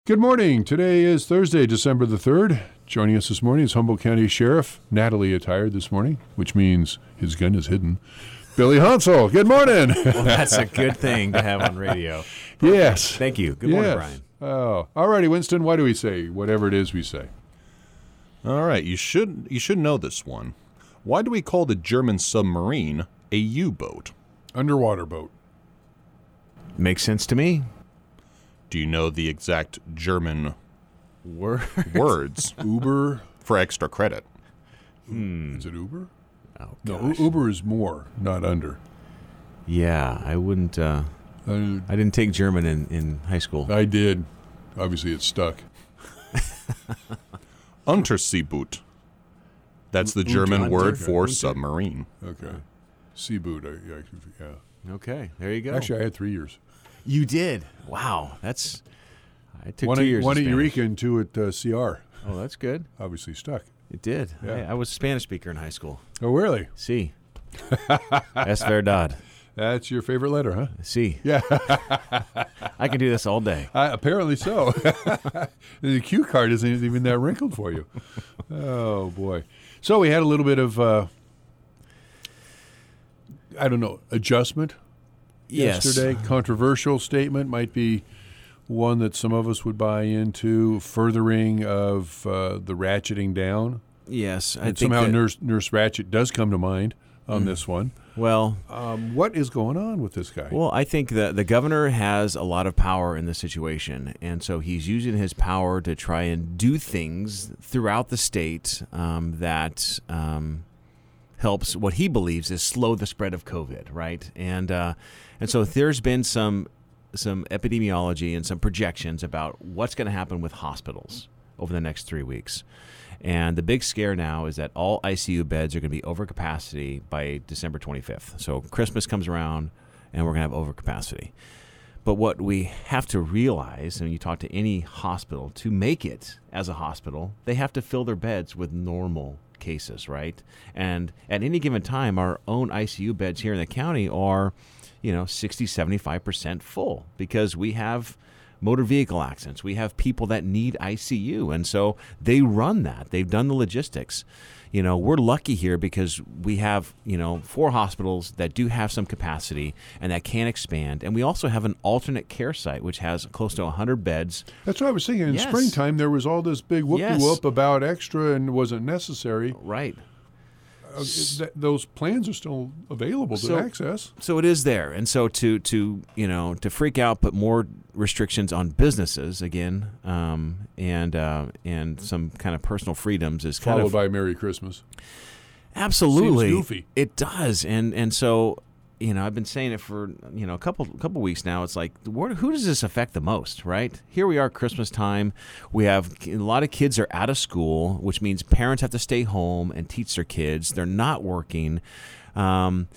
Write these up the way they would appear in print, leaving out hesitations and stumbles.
Good morning. Today is Thursday, December the 3rd. Joining us this morning is Humboldt County Sheriff, Natalie attired this morning, which means his gun is hidden, Billy Hansel. Good morning. Well, that's a good thing to have on radio. Yes. Thank you. Good morning, Brian. Oh, all righty, Winston. Why do we say whatever it is we say? All right, you should know this one. Why do we call the German submarine a U-boat? Underwater boat. Makes sense to me. Do you know the exact German words? Uber. For extra credit? Is it Uber? Oh, No, gosh. Uber is more, not under. Yeah, I wouldn't. I didn't take German in high school. I did. Obviously, it's stuck. Unterseeboot. That's the Unter- German word okay. for Unter- submarine. Okay. Sea boot. Yeah. Okay, there you go. Actually, I had 3 years. You did. Wow, that's. I took One 2 years. One of at Spanish. Eureka and two at CR. Oh, that's good. Obviously stuck. It did. Yeah. I was a Spanish speaker in high school. Oh, really? Sí. Es verdad. That's your favorite letter, huh? Sí. Yeah. I can do this all day. Apparently so. The cue card isn't even that wrinkled for you. Oh, boy. So we had a little bit of, adjustment yesterday. Controversial statement might be one that some of us would buy into, furthering of the ratcheting down. Yes. I And think somehow that, Nurse Ratchet does come to mind on this one. well, What is going on with this guy? Well, I think the governor has a lot of power in this situation, and so he's using his power to try and do things throughout the state that helps what he believes is slow the spread of COVID, right? And so there's been some epidemiology and some projections about what's going to happen with hospitals over the next 3 weeks. And the big scare now is that all ICU beds are going to be over capacity by December 25th. So Christmas comes around, and we're going to have overcapacity. But what we have to realize, and you talk to any hospital, to make it as a hospital, they have to fill their beds with normal cases, right? And at any given time, our own ICU beds here in the county are, 60, 75% full because we have motor vehicle accidents. We have people that need ICU, and so they run that. They've done the logistics. We're lucky here because we have, 4 hospitals that do have some capacity and that can expand. And we also have an alternate care site, which has close to 100 beds. That's what I was thinking. In Yes. springtime, there was all this big whoop-de-whoop about extra and wasn't necessary. Right. Those plans are still available to access. So it is there. And so to freak out, put more restrictions on businesses again, and some kind of personal freedoms is kind Followed of by Merry Christmas. absolutely Seems goofy. It does. And so I've been saying it for a couple weeks now. It's like, who does this affect the most, right? Here we are, Christmas time. We have a lot of kids are out of school, which means parents have to stay home and teach their kids. They're not working. Some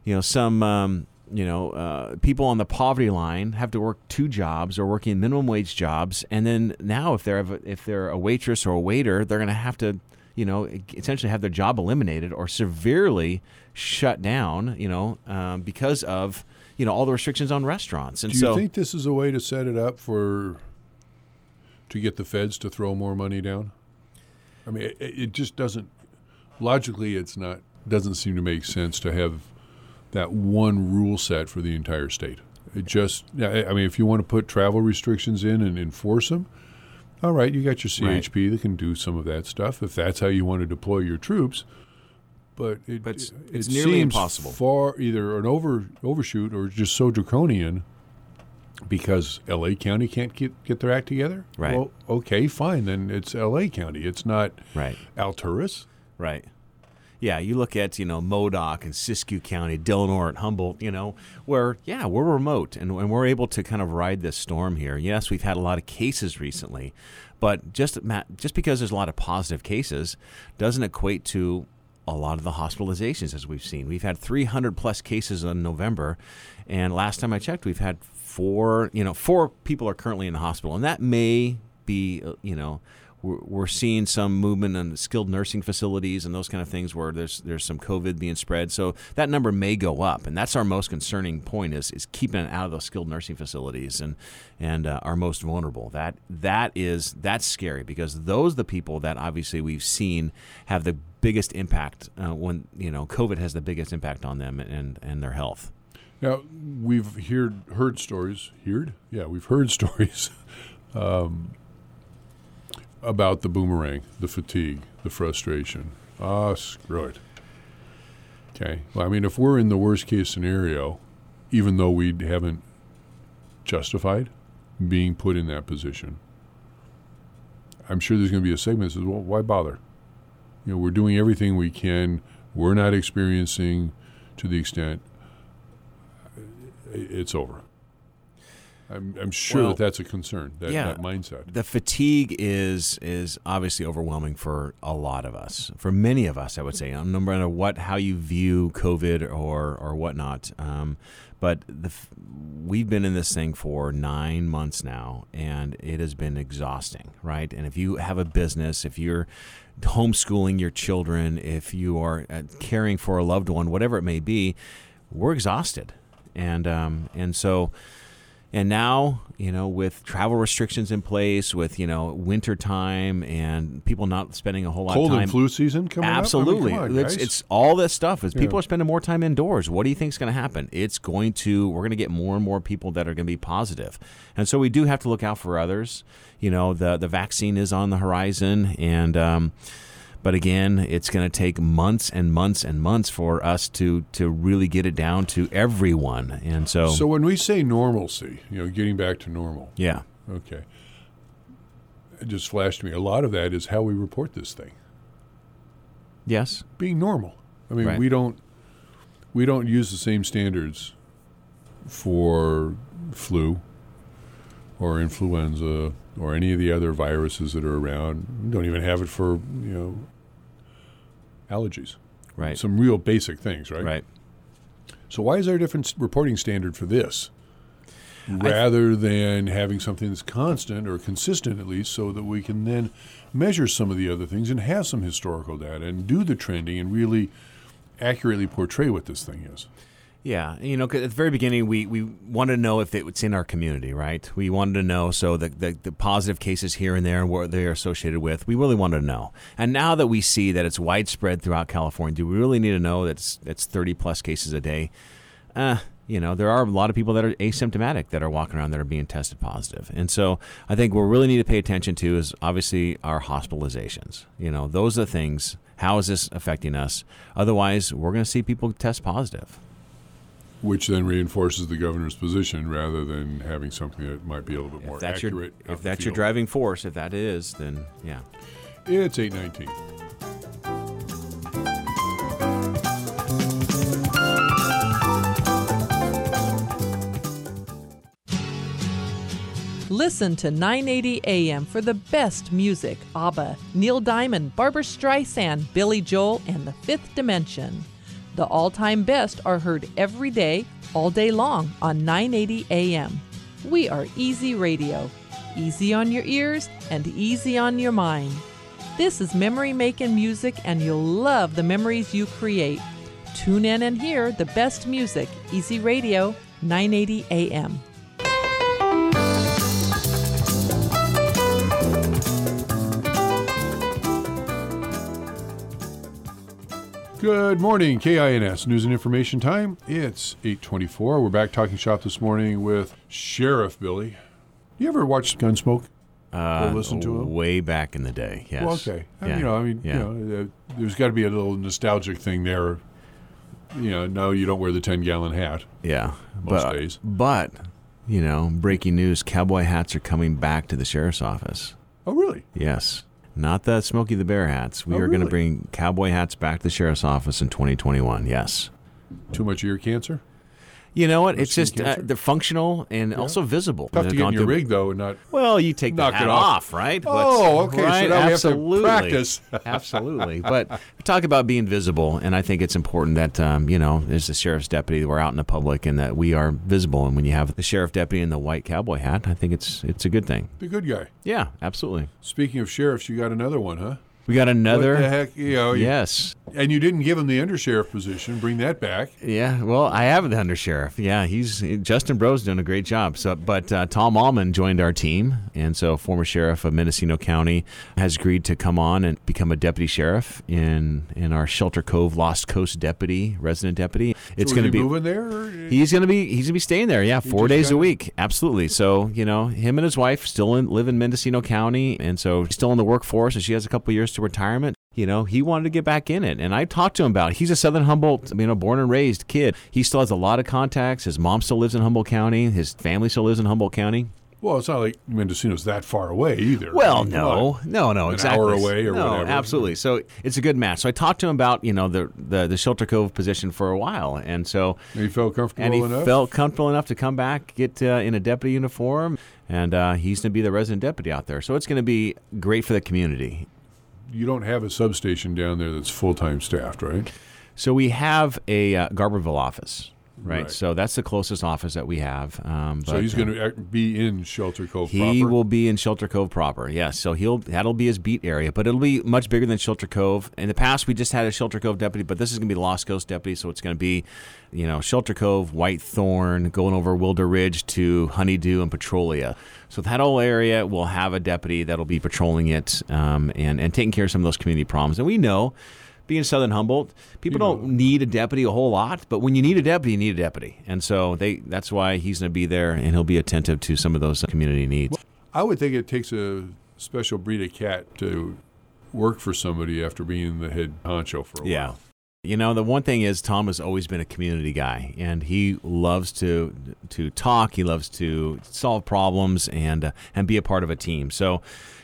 people on the poverty line have to work 2 jobs or working minimum wage jobs, and then now if they're a waitress or a waiter, they're going to have to essentially have their job eliminated or severely shut down, because of, all the restrictions on restaurants. And Do you think this is a way to set it up to get the feds to throw more money down? I mean, it just doesn't, logically doesn't seem to make sense to have that one rule set for the entire state. If you want to put travel restrictions in and enforce them, all right, you got your CHP that can do some of that stuff if that's how you want to deploy your troops. But it's it nearly seems impossible. Far either an overshoot or just so draconian because L.A. County can't get their act together. Right. Well, okay, fine. Then it's L.A. County. It's not right. Alturas. Right. Yeah, you look at, Modoc and Siskiyou County, Delaware and Humboldt, where, we're remote and we're able to kind of ride this storm here. Yes, we've had a lot of cases recently, but just because there's a lot of positive cases doesn't equate to a lot of the hospitalizations as we've seen. We've had 300 plus cases in November, and last time I checked, we've had 4 people are currently in the hospital, and that may be, we're seeing some movement in skilled nursing facilities and those kind of things where there's some COVID being spread. So that number may go up, and that's our most concerning point is keeping it out of those skilled nursing facilities and our most vulnerable. That's scary, because those are the people that obviously we've seen have the biggest impact when COVID has the biggest impact on them and their health. Now, we've heard stories. We've heard stories about the boomerang, the fatigue, the frustration. Screw it. Okay. Well, I mean, if we're in the worst case scenario, even though we haven't justified being put in that position, I'm sure there's going to be a segment that says, well, why bother? We're doing everything we can. We're not experiencing to the extent it's over. I'm sure that's a concern, that mindset. The fatigue is obviously overwhelming for a lot of us, for many of us, I would say, no matter how you view COVID or whatnot. But we've been in this thing for 9 months now, and it has been exhausting, right? And if you have a business, if you're homeschooling your children, if you are caring for a loved one, whatever it may be, we're exhausted. And so now, with travel restrictions in place, with, winter time and people not spending a whole lot of time. Cold and flu season coming Absolutely. up? Absolutely. It's all this stuff. People are spending more time indoors. What do you think is going to happen? We're going to get more and more people that are going to be positive. And so we do have to look out for others. The vaccine is on the horizon, and but again, it's going to take months and months and months for us to really get it down to everyone. And so when we say normalcy, getting back to normal. Yeah. Okay. It just flashed to me. A lot of that is how we report this thing. Yes. Being normal. I mean, right. we don't use the same standards for flu or influenza or any of the other viruses that are around. We don't even have it for, allergies. Right. Some real basic things, right? Right. So why is there a different reporting standard for this rather than having something that's constant or consistent at least, so that we can then measure some of the other things and have some historical data and do the trending and really accurately portray what this thing is? Yeah, 'cause at the very beginning, we wanted to know if it's in our community, right? We wanted to know, so the positive cases here and there and what they're associated with, we really wanted to know. And now that we see that it's widespread throughout California, do we really need to know that it's 30-plus cases a day? There are a lot of people that are asymptomatic that are walking around that are being tested positive. And so I think what we really need to pay attention to is obviously our hospitalizations. Those are the things. How is this affecting us? Otherwise, we're going to see people test positive. Which then reinforces the governor's position rather than having something that might be a little bit more accurate. If that's your driving force, if that is, then yeah. It's 8:19. Listen to 980 AM for the best music. ABBA, Neil Diamond, Barbra Streisand, Billy Joel, and The Fifth Dimension. The all-time best are heard every day, all day long on 980 AM. We are Easy Radio. Easy on your ears and easy on your mind. This is memory-making music, and you'll love the memories you create. Tune in and hear the best music. Easy Radio, 980 AM. Good morning, KINS News and Information Time. It's 8:24. We're back talking shop this morning with Sheriff Billy. You ever watch Gunsmoke? Or listen to him? Way back in the day, yes. Well, okay. Yeah. There's got to be a little nostalgic thing there. No, you don't wear the 10-gallon hat. Yeah. Most days. But, breaking news, cowboy hats are coming back to the sheriff's office. Oh, really? Yes. Not the Smokey the Bear hats. We are going to bring cowboy hats back to the sheriff's office in 2021, yes. Too much ear cancer? You know what? Or It's skin just cancer? they're functional and also visible. Tough to They've get gone in your through- rig, though, and not... Well, you take the Knock hat it off. right? Oh, okay, so Right? now we have to Absolutely. practice. Absolutely. But we talk about being visible, and I think it's important that, as the sheriff's deputy, we're out in the public and that we are visible. And when you have the sheriff deputy in the white cowboy hat, I think it's a good thing. The good guy. Yeah, absolutely. Speaking of sheriffs, you got another one, huh? We got another. What the heck? Yes. And you didn't give him the undersheriff position. Bring that back. Yeah, well, I have the undersheriff. Yeah, Justin Bro's doing a great job. But Tom Allman joined our team, and so former sheriff of Mendocino County has agreed to come on and become a deputy sheriff in our Shelter Cove Lost Coast resident deputy. It's So going to is be he moving there? Or? He's gonna be staying there. Yeah, 4 just days a kinda- week. Absolutely. So him and his wife still live in Mendocino County, and so still in the workforce, and she has a couple years to retirement. He wanted to get back in it, and I talked to him about it. He's a Southern Humboldt, born and raised kid. He still has a lot of contacts. His mom still lives in Humboldt County. His family still lives in Humboldt County. Well, it's not like Mendocino's that far away either. Well, I mean, come on. no, An exactly. hour away or no, whatever. absolutely. So it's a good match. So I talked to him about the Shelter Cove position for a while, and so And he felt comfortable and he enough? felt comfortable enough to come back, get in a deputy uniform, and he's going to be the resident deputy out there. So it's going to be great for the community. You don't have a substation down there that's full-time staffed, right? So we have a Garberville office, right? Right. So that's the closest office that we have. So he's going to be in Shelter Cove He proper? will be in Shelter Cove proper, yes. So that'll be his beat area, but it'll be much bigger than Shelter Cove. In the past, we just had a Shelter Cove deputy, but this is going to be Lost Coast deputy, so it's going to be, Shelter Cove, Whitethorn, going over Wilder Ridge to Honeydew and Petrolia. So that whole area will have a deputy that'll be patrolling it and taking care of some of those community problems. And we know, being Southern Humboldt, people don't need a deputy a whole lot, but when you need a deputy, you need a deputy. And so that's why he's going to be there, and he'll be attentive to some of those community needs. I would think it takes a special breed of cat to work for somebody after being the head honcho for a Yeah. while. The one thing is Tom has always been a community guy, and he loves to talk. He loves to solve problems and be a part of a team. So,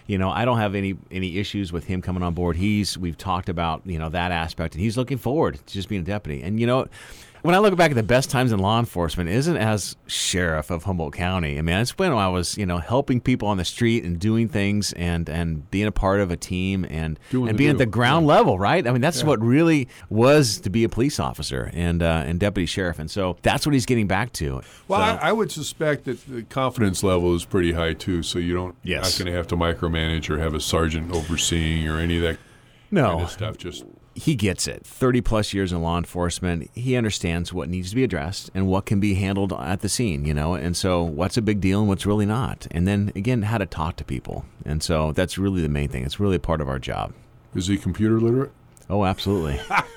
I don't have any issues with him coming on board. We've talked about that aspect, and he's looking forward to just being a deputy. And when I look back at the best times in law enforcement, isn't as sheriff of Humboldt County. I mean, it's when I was, helping people on the street and doing things and being a part of a team and being at the ground level, right? I mean, that's what really was to be a police officer and deputy sheriff. And so that's what he's getting back to. Well, So- I would suspect that the confidence level is pretty high, too, so you're not going to have to micromanage or have a sergeant overseeing or any of that kind of stuff. Just he gets it. 30-plus years in law enforcement, he understands what needs to be addressed and what can be handled at the scene, and so what's a big deal and what's really not. And then, again, how to talk to people. And so that's really the main thing. It's really a part of our job. Is he computer literate? Oh, absolutely.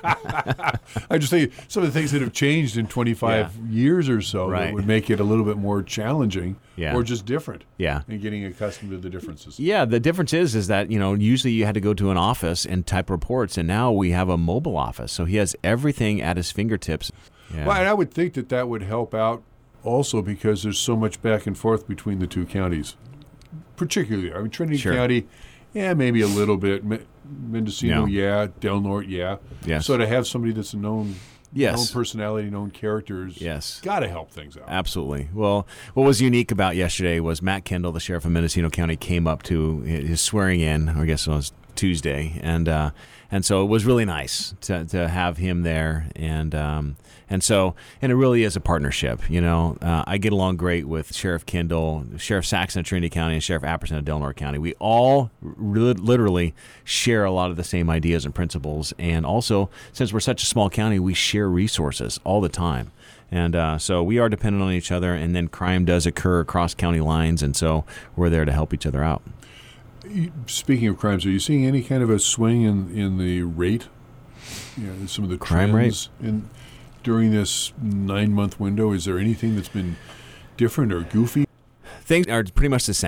I just think some of the things that have changed in 25 years or so that would make it a little bit more challenging or just different in getting accustomed to the differences. Yeah, the difference is that, usually you had to go to an office and type reports, and now we have a mobile office. So he has everything at his fingertips. Yeah. Well, and I would think that would help out also because there's so much back and forth between the two counties. Particularly, I mean, Trinity County, maybe a little bit. Mendocino, Del Norte, Yes. So to have somebody that's a known personality, known characters, got to help things out. Absolutely. Well, what was unique about yesterday was Matt Kendall, the sheriff of Mendocino County, came up to his swearing in, I guess it was Tuesday, and so it was really nice to have him there, and so it really is a partnership. I get along great with Sheriff Kendall, Sheriff Saxon of Trinity County, and Sheriff Apperson of Del Norte County. We all literally share a lot of the same ideas and principles, and also since we're such a small county, we share resources all the time. And so we are dependent on each other, and then crime does occur across county lines, and so we're there to help each other out. Speaking of crimes, are you seeing any kind of a swing in the rate? Some of the crime trends during this 9-month window. Is there anything that's been different or goofy? Things are pretty much the same.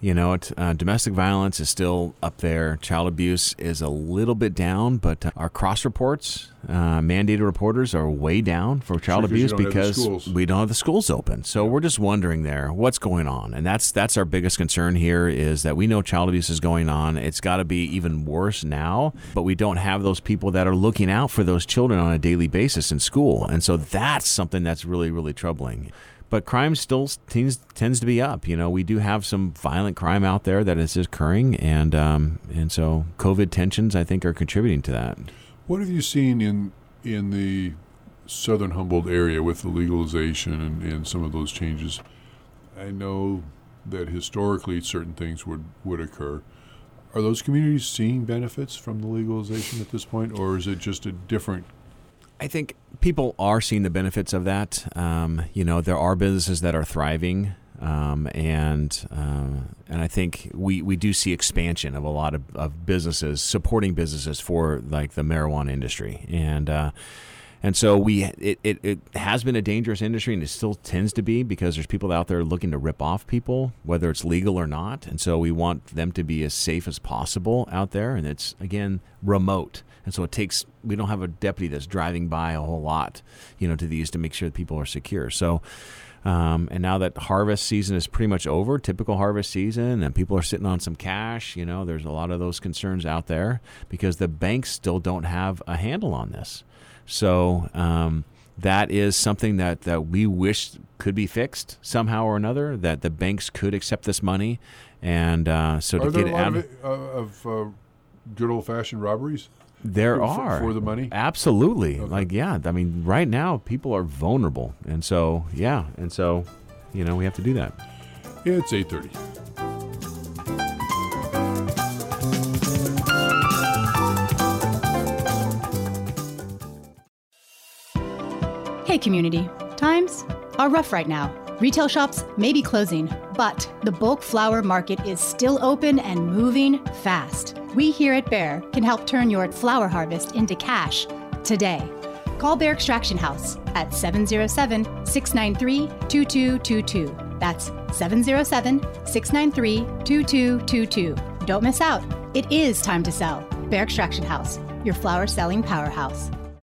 Domestic violence is still up there. Child abuse is a little bit down, but our cross reports, mandated reporters are way down for child abuse because we don't have the schools open. So we're just wondering there what's going on, and that's our biggest concern here is that we know child abuse is going on. It's got to be even worse now, but we don't have those people that are looking out for those children on a daily basis in school, and so that's something that's really, really troubling. But crime still tends to be up. We do have some violent crime out there that is occurring, and so COVID tensions, I think, are contributing to that. What have you seen in the southern Humboldt area with the legalization and some of those changes? I know that historically certain things would occur. Are those communities seeing benefits from the legalization at this point, or is it just a different? I think people are seeing the benefits of that. There are businesses that are thriving, and I think we do see expansion of a lot of businesses supporting businesses for like the marijuana industry, and so it has been a dangerous industry, and it still tends to be because there's people out there looking to rip off people, whether it's legal or not, and so we want them to be as safe as possible out there, and it's again remote. And so we don't have a deputy that's driving by a whole lot, to these to make sure that people are secure. So, and now that harvest season is pretty much over, typical harvest season, and people are sitting on some cash, there's a lot of those concerns out there because the banks still don't have a handle on this. So, that is something that we wish could be fixed somehow or another, that the banks could accept this money. And so to get it out of good old-fashioned robberies? There are. For the money? Absolutely. Okay. Right now people are vulnerable. And so, we have to do that. It's 8:30. Hey community, times are rough right now. Retail shops may be closing, but the bulk flower market is still open and moving fast. We here at Bear can help turn your flower harvest into cash today. Call Bear Extraction House at 707-693-2222. That's 707-693-2222. Don't miss out. It is time to sell. Bear Extraction House, your flower selling powerhouse.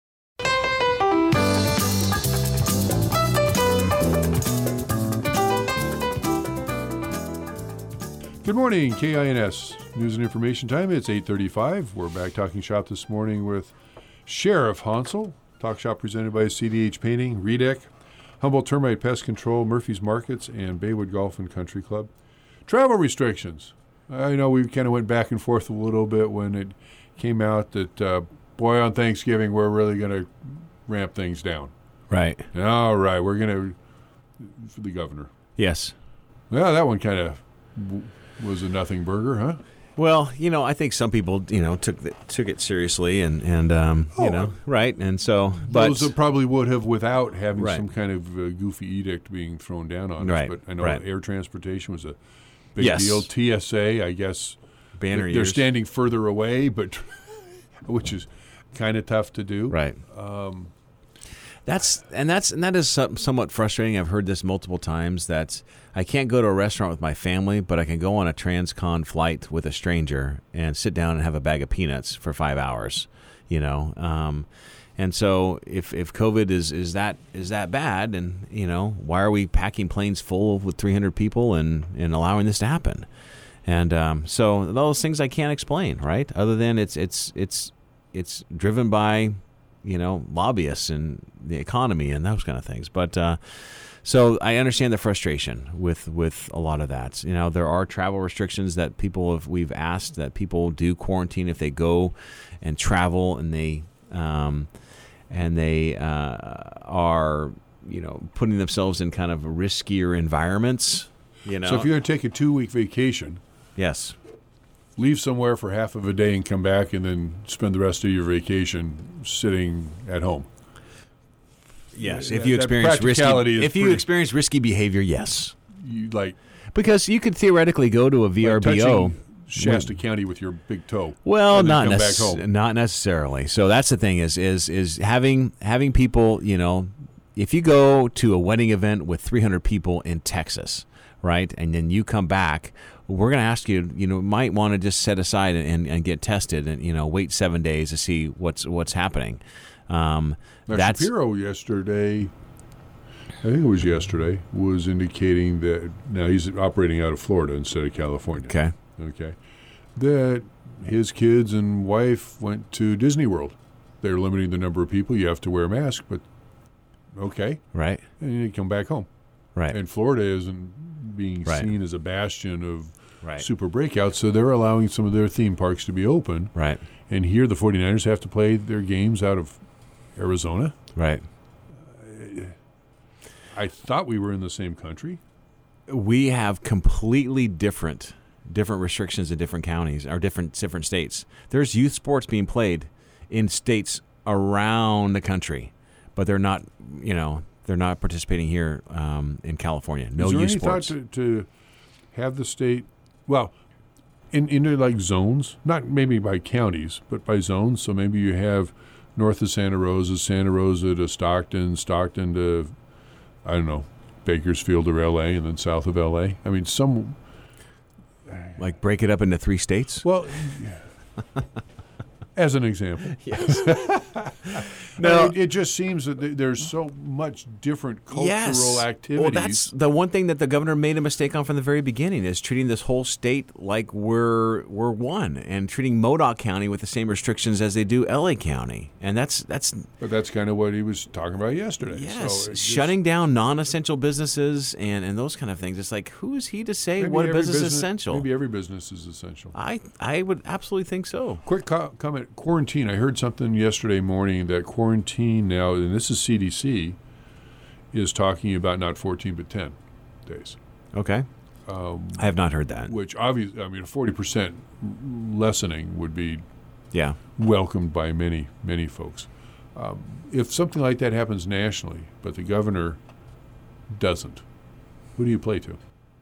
Good morning, KINS News and Information Time. It's 8:35. We're back talking shop this morning with Sheriff Hansel. Talk shop presented by CDH Painting, Redec, Humboldt Termite Pest Control, Murphy's Markets, and Baywood Golf and Country Club. Travel restrictions. I know we kind of went back and forth a little bit when it came out that, on Thanksgiving, we're really going to ramp things down. Right. All right, we're going to, for the governor. Yes. Well, that one kind of was a nothing burger, huh? Well, I think some people, took it seriously and right. And so, but those that probably would have without having some kind of goofy edict being thrown down on us. But I know air transportation was a big deal. TSA, I guess, they're standing further away, but which is kind of tough to do. Right. That is somewhat frustrating. I've heard this multiple times that I can't go to a restaurant with my family, but I can go on a transcon flight with a stranger and sit down and have a bag of peanuts for 5 hours, And so if COVID is that bad, and why are we packing planes full with 300 people and allowing this to happen? And so those things I can't explain, right? Other than it's driven by lobbyists and the economy and those kind of things. But so I understand the frustration with a lot of that. There are travel restrictions that we've asked that people do quarantine if they go and travel, and they are putting themselves in kind of riskier environments. So if you're going to take a 2-week vacation, yes, leave somewhere for half of a day and come back, and then spend the rest of your vacation sitting at home. Yes, if you experience risky behavior, yes. Because you could theoretically go to a VRBO, Shasta County with your big toe. Well, not necessarily. So that's the thing is having people, if you go to a wedding event with 300 people in Texas, right, and then you come back, we're going to ask you, might want to just set aside and get tested and, wait 7 days to see what's happening. That's Shapiro yesterday, I think it was yesterday, was indicating that now he's operating out of Florida instead of California. Okay. That his kids and wife went to Disney World. They're limiting the number of people. You have to wear a mask, but okay. Right. And you come back home. Right. And Florida isn't being seen as a bastion of super breakouts, so they're allowing some of their theme parks to be open. Right. And here the 49ers have to play their games out of Arizona. Right. I thought we were in the same country. We have completely different restrictions in different counties or different states. There's youth sports being played in states around the country, but they're not participating here in California. No youth sports. Is there any thought to have the state, well, into like zones, not maybe by counties, but by zones? So maybe you have north of Santa Rosa to Stockton to, I don't know, Bakersfield or L.A., and then south of L.A. I mean, some... Like break it up into 3 states? Well, as an example. Yes. No, it just seems that there's so much different cultural activities. Well, that's the one thing that the governor made a mistake on from the very beginning, is treating this whole state like we're one, and treating Modoc County with the same restrictions as they do LA County. And that's But that's kind of what he was talking about yesterday. Yes, so shutting down non-essential businesses and those kind of things. It's like, who is he to say what a business is essential? Maybe every business is essential. I would absolutely think so. Quick comment, quarantine. I heard something yesterday morning that quarantine now, and this is CDC, is talking about not 14 but 10 days. Okay. I have not heard that. Which obviously, I mean, a 40% lessening would be welcomed by many, many folks. If something like that happens nationally, but the governor doesn't, who do you play to?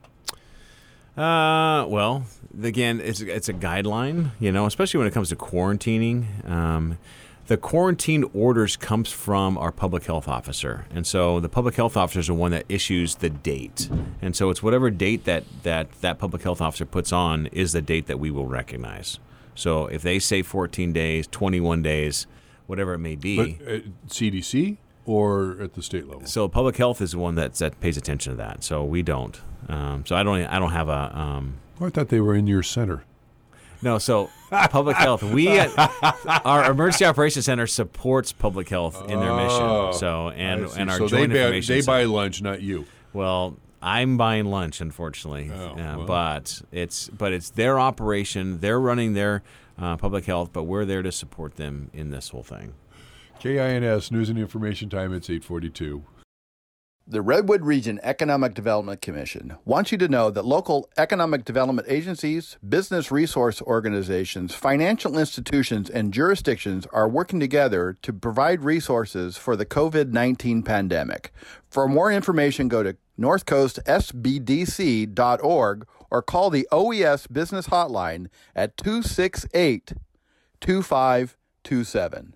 Well, again, it's a guideline, especially when it comes to quarantining. The quarantine orders comes from our public health officer, and so the public health officer is the one that issues the date, and so it's whatever date that public health officer puts on is the date that we will recognize. So if they say 14 days, 21 days, whatever it may be, but CDC or at the state level. So public health is the one that pays attention to that. So we don't. So I don't have a. I thought they were in your center. No, so public health. Our emergency operations center supports public health in their mission. So and our so joint information. They buy lunch, not you. Well, I'm buying lunch, unfortunately. But it's their operation. They're running their public health, but we're there to support them in this whole thing. KINS News and Information Time. It's 8:42. The Redwood Region Economic Development Commission wants you to know that local economic development agencies, business resource organizations, financial institutions, and jurisdictions are working together to provide resources for the COVID-19 pandemic. For more information, go to northcoastsbdc.org or call the OES Business Hotline at 268-2527.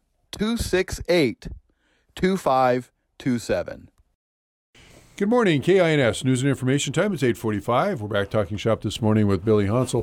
268-2527. Good morning, KINS News and Information Time. It's 8:45. We're back talking shop this morning with Billy Hansel.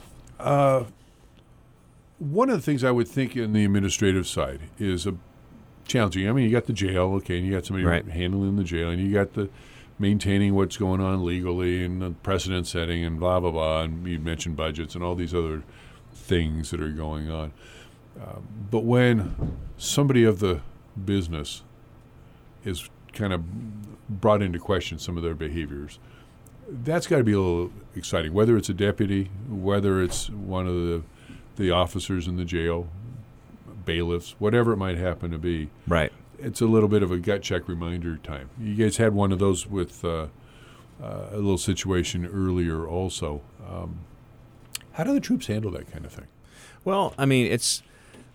One of the things I would think in the administrative side is challenging. I mean, you got the jail, okay, and you got somebody handling the jail, and you got the maintaining what's going on legally and the precedent setting and blah, blah, blah, and you mentioned budgets and all these other things that are going on. But when somebody of the business is kind of brought into question some of their behaviors, that's got to be a little exciting, whether it's a deputy, whether it's one of the officers in the jail, bailiffs, whatever it might happen to be. Right. It's a little bit of a gut check reminder time. You guys had one of those with a little situation earlier also. How do the troops handle that kind of thing? Well, I mean,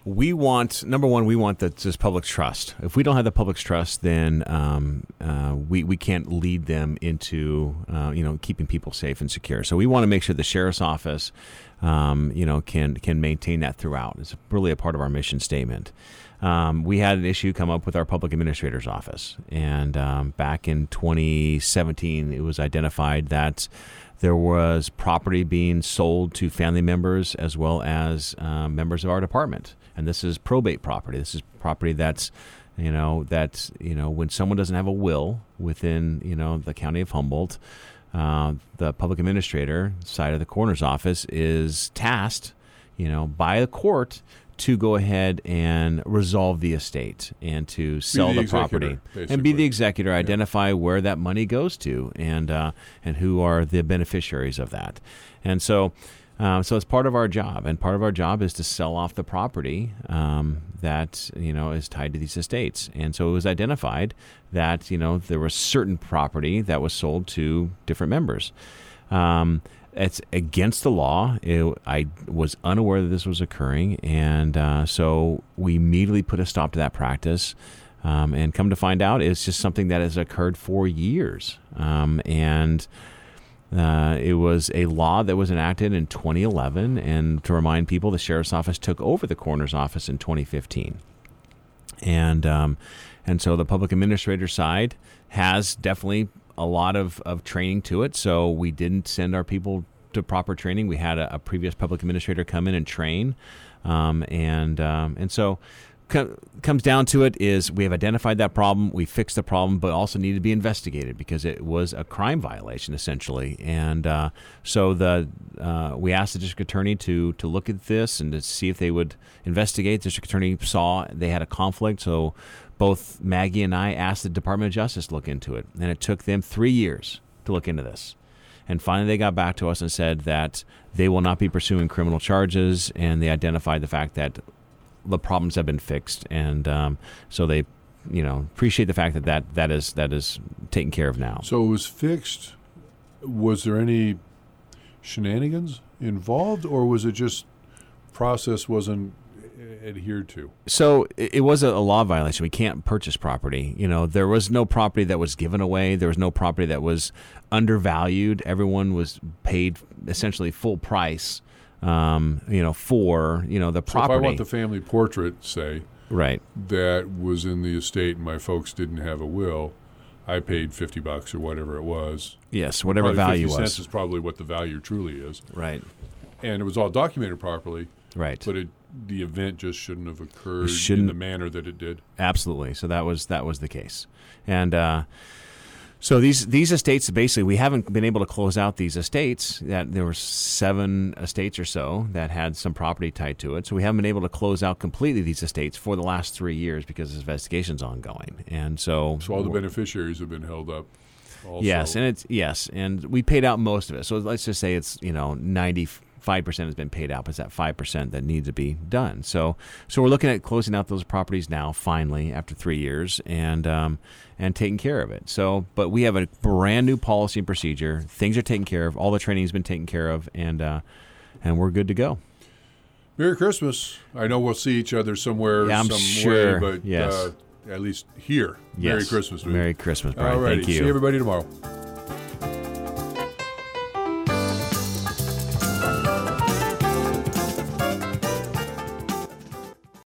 we want, number one, we want this public trust. If we don't have the public trust, then we can't lead them into keeping people safe and secure. So we want to make sure the sheriff's office can maintain that throughout. It's really a part of our mission statement. We had an issue come up with our public administrator's office, and back in 2017, it was identified that there was property being sold to family members as well as members of our department, and this is probate property. This is property that's when someone doesn't have a will within the county of Humboldt, the public administrator side of the coroner's office is tasked, by the court to go ahead and resolve the estate and to sell the property and be the executor, identify where that money goes to and who are the beneficiaries of that. And so it's part of our job, and part of our job is to sell off the property that is tied to these estates. And so it was identified that there was certain property that was sold to different members. It's against the law. I was unaware that this was occurring, and so we immediately put a stop to that practice. And come to find out, it's just something that has occurred for years. It was a law that was enacted in 2011, and to remind people, the sheriff's office took over the coroner's office in 2015. And so the public administrator side has definitely a lot of training to it. So we didn't send our people to proper training. We had a previous public administrator come in and train. And so comes down to it is we have identified that problem, we fixed the problem, but also needed to be investigated because it was a crime violation essentially. And so we asked the district attorney to look at this and to see if they would investigate. The district attorney saw they had a conflict, so both Maggie and I asked the Department of Justice to look into it, and it took them 3 years to look into this. And finally, they got back to us and said that they will not be pursuing criminal charges, and they identified the fact that the problems have been fixed, and so they, appreciate the fact that is taken care of now. So it was fixed. Was there any shenanigans involved, or was it just process wasn't adhered to? So it was a law violation. We can't purchase property. There was no property that was given away. There was no property that was undervalued. Everyone was paid essentially full price, for the property. So if I want the family portrait, say, right, that was in the estate and my folks didn't have a will, I paid $50 or whatever it was. Yes, whatever probably value 50 was. cents is probably what the value truly is. Right. And it was all documented properly. Right. But the event just shouldn't have occurred in the manner that it did. Absolutely. So that was the case. And so these estates, basically, we haven't been able to close out these estates. That there were 7 estates or so that had some property tied to it. So we haven't been able to close out completely these estates for the last 3 years because this investigation's ongoing. And so all the beneficiaries have been held up also. Yes, and we paid out most of it. So let's just say it's 95% has been paid out, but it's that 5% that needs to be done. So we're looking at closing out those properties now, finally, after 3 years, and taking care of it. So, but we have a brand new policy and procedure. Things are taken care of. All the training has been taken care of, and we're good to go. Merry Christmas. I know we'll see each other somewhere, I'm sure. way, but yes. At least here. Yes. Merry Christmas. Merry Christmas, Brian. Alrighty. Thank you. See everybody tomorrow.